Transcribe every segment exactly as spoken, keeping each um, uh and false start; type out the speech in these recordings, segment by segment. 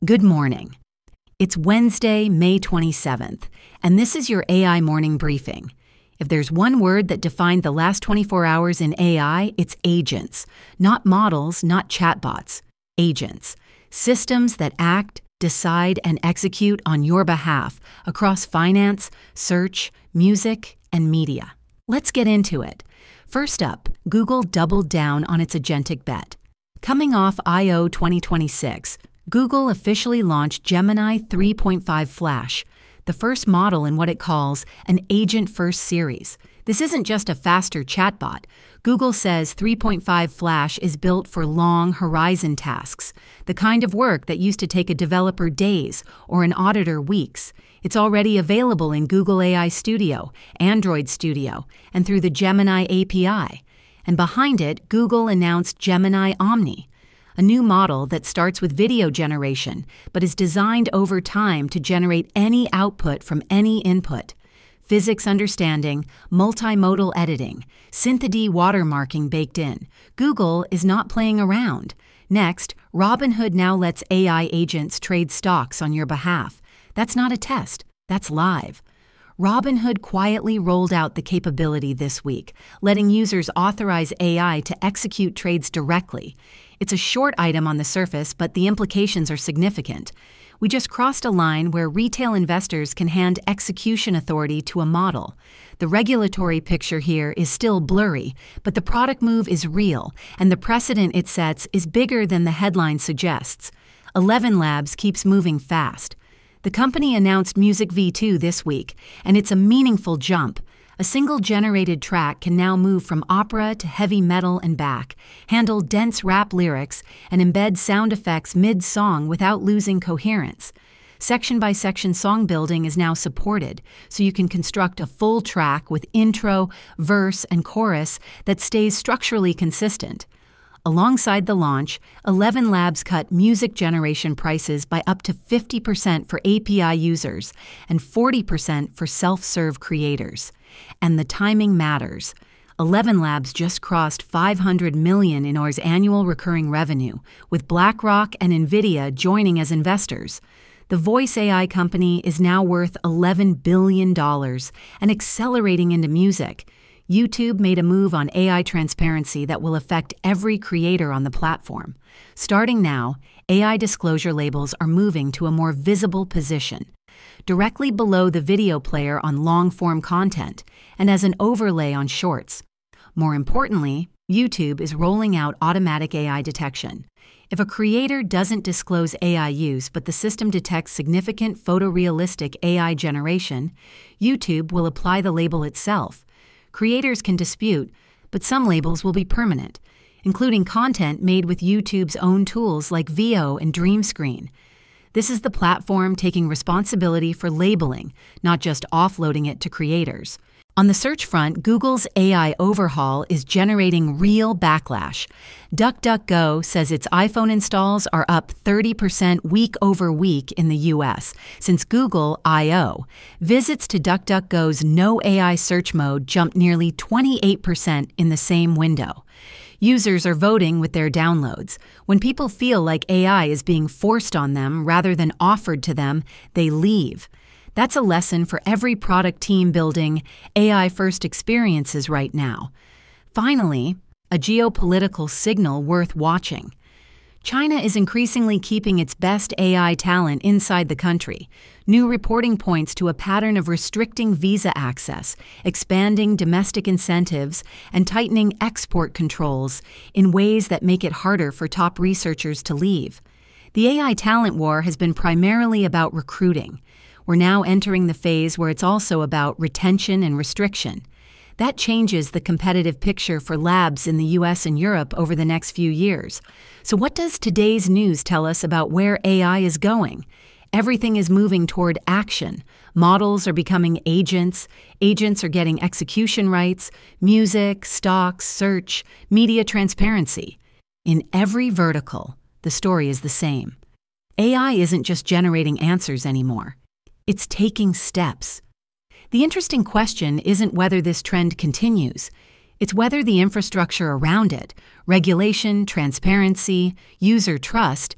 Good morning. It's Wednesday, May twenty-seventh, and this is your A I Morning Briefing. If there's one word that defined the last twenty-four hours in A I, it's agents. Not models, not chatbots. Agents. Systems that act, decide, and execute on your behalf across finance, search, music, and media. Let's get into it. First up, Google doubled down on its agentic bet. Coming off I O twenty twenty-six, Google officially launched Gemini three point five Flash, the first model in what it calls an agent-first series. This isn't just a faster chatbot. Google says three point five Flash is built for long horizon tasks, the kind of work that used to take a developer days or an auditor weeks. It's already available in Google A I Studio, Android Studio, and through the Gemini A P I. And behind it, Google announced Gemini Omni, a new model that starts with video generation, but is designed over time to generate any output from any input. Physics understanding, multimodal editing, Synthedy watermarking baked in. Google is not playing around. Next, Robinhood now lets A I agents trade stocks on your behalf. That's not a test, that's live. Robinhood quietly rolled out the capability this week, letting users authorize A I to execute trades directly. It's a short item on the surface, but the implications are significant. We just crossed a line where retail investors can hand execution authority to a model. The regulatory picture here is still blurry, but the product move is real, and the precedent it sets is bigger than the headline suggests. Eleven Labs keeps moving fast. The company announced Music V two this week, and it's a meaningful jump. A single generated track can now move from opera to heavy metal and back, handle dense rap lyrics, and embed sound effects mid-song without losing coherence. Section-by-section song building is now supported, so you can construct a full track with intro, verse, and chorus that stays structurally consistent. Alongside the launch, Eleven Labs cut music generation prices by up to fifty percent for A P I users and forty percent for self-serve creators. And the timing matters. Eleven Labs just crossed five hundred million dollars in annual recurring revenue, with BlackRock and NVIDIA joining as investors. The voice A I company is now worth eleven billion dollars and accelerating into music. YouTube made a move on A I transparency that will affect every creator on the platform. Starting now, A I disclosure labels are moving to a more visible position, directly below the video player on long-form content and as an overlay on shorts. More importantly, YouTube is rolling out automatic A I detection. If a creator doesn't disclose A I use but the system detects significant photorealistic A I generation, YouTube will apply the label itself. Creators can dispute, but some labels will be permanent, including content made with YouTube's own tools like Veo and DreamScreen. This is the platform taking responsibility for labeling, not just offloading it to creators. On the search front, Google's A I overhaul is generating real backlash. DuckDuckGo says its iPhone installs are up thirty percent week over week in the U S since Google I O Visits to DuckDuckGo's no A I search mode jumped nearly twenty-eight percent in the same window. Users are voting with their downloads. When people feel like A I is being forced on them rather than offered to them, they leave. That's a lesson for every product team building A I-first experiences right now. Finally, a geopolitical signal worth watching. China is increasingly keeping its best A I talent inside the country. New reporting points to a pattern of restricting visa access, expanding domestic incentives, and tightening export controls in ways that make it harder for top researchers to leave. The A I talent war has been primarily about recruiting. We're now entering the phase where it's also about retention and restriction. That changes the competitive picture for labs in the U S and Europe over the next few years. So what does today's news tell us about where A I is going? Everything is moving toward action. Models are becoming agents. Agents are getting execution rights, music, stocks, search, media transparency. In every vertical, the story is the same. A I isn't just generating answers anymore. It's taking steps. The interesting question isn't whether this trend continues. It's whether the infrastructure around it, regulation, transparency, user trust,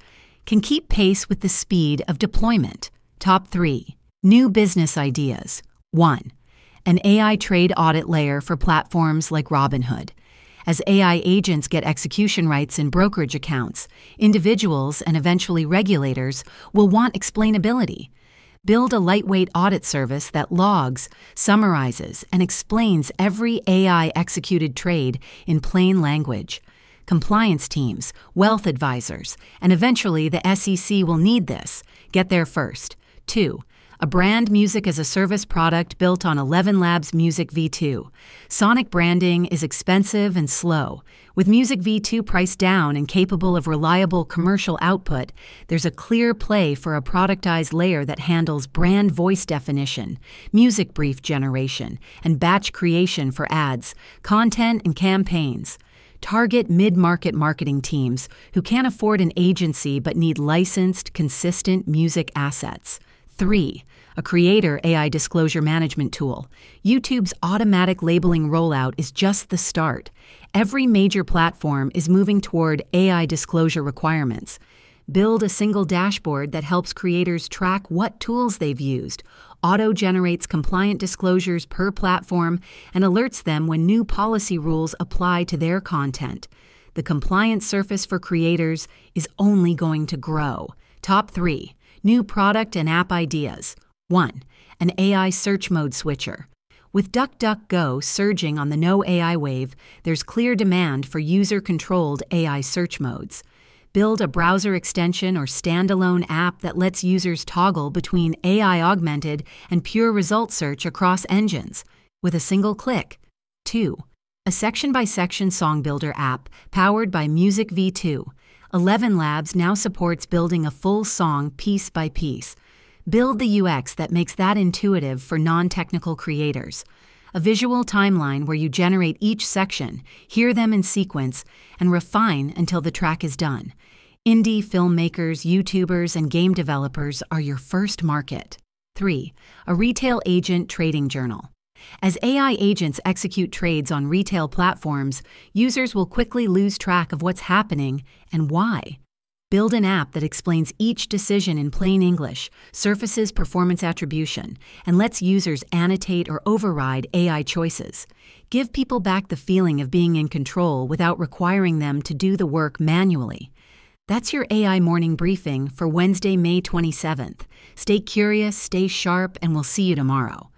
can keep pace with the speed of deployment. Top three. New business ideas. one. An A I trade audit layer for platforms like Robinhood. As A I agents get execution rights in brokerage accounts, individuals and eventually regulators will want explainability. Build a lightweight audit service that logs, summarizes, and explains every A I-executed trade in plain language. Compliance teams, wealth advisors, and eventually the S E C will need this. Get there first. two. A brand music as a service product built on Eleven Labs Music V two. Sonic branding is expensive and slow. With Music V two priced down and capable of reliable commercial output, there's a clear play for a productized layer that handles brand voice definition, music brief generation, and batch creation for ads, content, and campaigns. Target mid-market marketing teams who can't afford an agency but need licensed, consistent music assets. three. A creator A I disclosure management tool. YouTube's automatic labeling rollout is just the start. Every major platform is moving toward A I disclosure requirements. Build a single dashboard that helps creators track what tools they've used, auto-generates compliant disclosures per platform, and alerts them when new policy rules apply to their content. The compliance surface for creators is only going to grow. Top three. New product and app ideas. one. An A I search mode switcher. With DuckDuckGo surging on the no A I wave, there's clear demand for user-controlled A I search modes. Build a browser extension or standalone app that lets users toggle between A I-augmented and pure result search across engines with a single click. two. A section-by-section song builder app powered by Music V two. Eleven Labs now supports building a full song piece by piece. Build the U X that makes that intuitive for non-technical creators. A visual timeline where you generate each section, hear them in sequence, and refine until the track is done. Indie filmmakers, YouTubers, and game developers are your first market. three. A retail agent trading journal. As A I agents execute trades on retail platforms, users will quickly lose track of what's happening and why. Build an app that explains each decision in plain English, surfaces performance attribution, and lets users annotate or override A I choices. Give people back the feeling of being in control without requiring them to do the work manually. That's your A I Morning Briefing for Wednesday, May twenty-seventh. Stay curious, stay sharp, and we'll see you tomorrow.